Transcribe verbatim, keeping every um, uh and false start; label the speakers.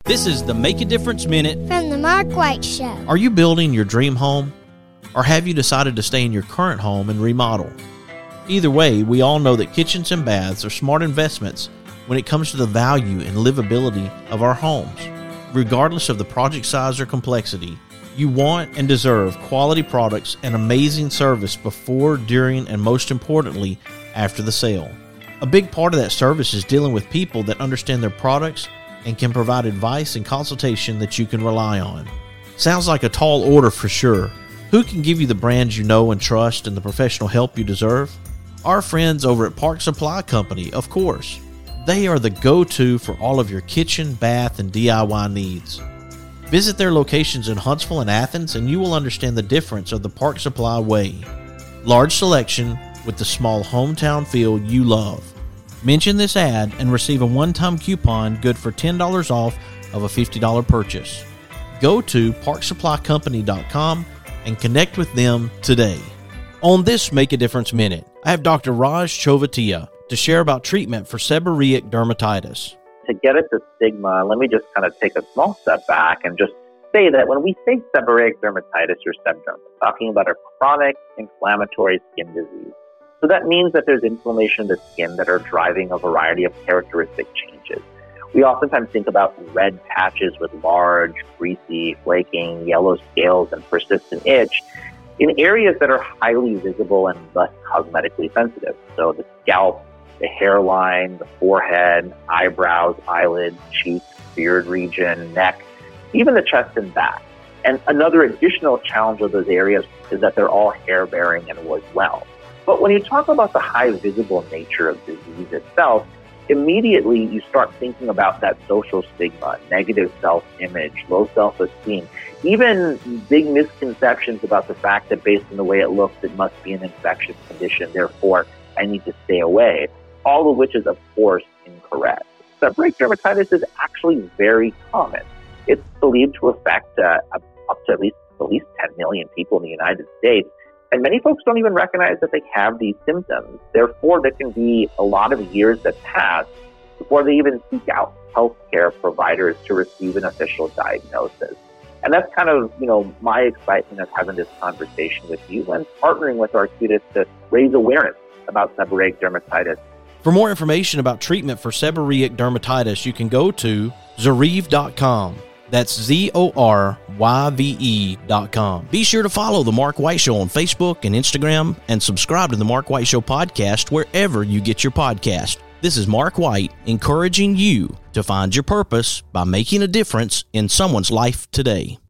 Speaker 1: This is the Make a Difference Minute
Speaker 2: from the Mark White Show.
Speaker 1: Are you building your dream home? Or have you decided to stay in your current home and remodel? Either way, we all know that kitchens and baths are smart investments when it comes to the value and livability of our homes. Regardless of the project size or complexity, you want and deserve quality products and amazing service before, during, and most importantly, after the sale. A big part of that service is dealing with people that understand their products and can provide advice and consultation that you can rely on. Sounds like a tall order for sure. Who can give you the brands you know and trust and the professional help you deserve? Our friends over at Park Supply Company, of course. They are the go-to for all of your kitchen, bath, and D I Y needs. Visit their locations in Huntsville and Athens and you will understand the difference of the Park Supply way. Large selection with the small hometown feel you love. Mention this ad and receive a one-time coupon good for ten dollars off of a fifty dollars purchase. Go to park supply company dot com and connect with them today. On this Make a Difference Minute, I have Doctor Raj Chovatiya to share about treatment for seborrheic dermatitis.
Speaker 3: To get at the stigma, let me just kind of take a small step back and just say that when we say seborrheic dermatitis or sebderm, we're talking about a chronic inflammatory skin disease. So that means that there's inflammation of the skin that are driving a variety of characteristic changes. We oftentimes think about red patches with large, greasy, flaking, yellow scales and persistent itch in areas that are highly visible and thus cosmetically sensitive. So the scalp, the hairline, the forehead, eyebrows, eyelids, cheeks, beard region, neck, even the chest and back. And another additional challenge of those areas is that they're all hair-bearing and as well. But when you talk about the high visible nature of disease itself, immediately you start thinking about that social stigma, negative self-image, low self-esteem, even big misconceptions about the fact that based on the way it looks, it must be an infectious condition, therefore I need to stay away, all of which is, of course, incorrect. Seborrheic dermatitis is actually very common. It's believed to affect uh, up to at least, at least ten million people in the United States. And many folks don't even recognize that they have these symptoms. Therefore, there can be a lot of years that pass before they even seek out healthcare providers to receive an official diagnosis. And that's kind of, you know, my excitement of having this conversation with you and partnering with Arcutis to raise awareness about seborrheic dermatitis.
Speaker 1: For more information about treatment for seborrheic dermatitis, you can go to Zoryve dot com. That's Z O R Y V E dot com. Be sure to follow The Mark White Show on Facebook and Instagram and subscribe to The Mark White Show podcast wherever you get your podcast. This is Mark White encouraging you to find your purpose by making a difference in someone's life today.